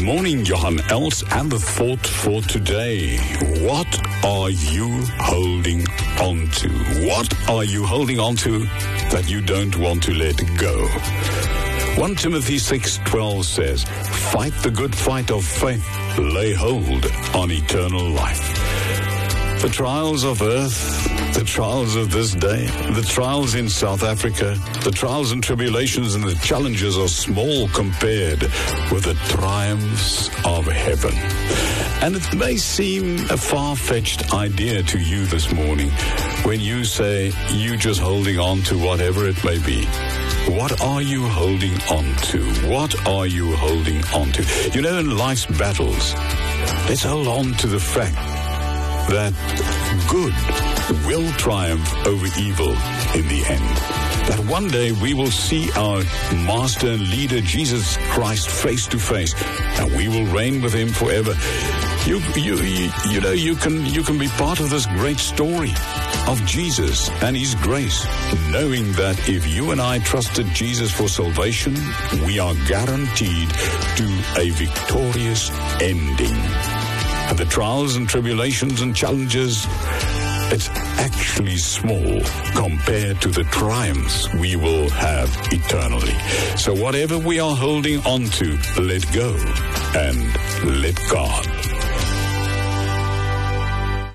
morning, Johan Els, and the thought for today. What are you holding on to? What are you holding on to that you don't want to let go? 1 Timothy 6:12 says, "Fight the good fight of faith, lay hold on eternal life." The trials of earth, the trials of this day, the trials in South Africa, the trials and tribulations and the challenges are small compared with the triumphs of heaven. And it may seem a far-fetched idea to you this morning when you say you're just holding on to whatever it may be. What are you holding on to? What are you holding on to? You know, in life's battles, let's hold on to the fact that good will triumph over evil in the end. That one day we will see our master and leader, Jesus Christ, face to face, and we will reign with him forever. You know, you can be part of this great story of Jesus and his grace, knowing that if you and I trusted Jesus for salvation, we are guaranteed to a victorious ending. And the trials and tribulations and challenges, it's actually small compared to the triumphs we will have eternally. So whatever we are holding on to, let go and let God.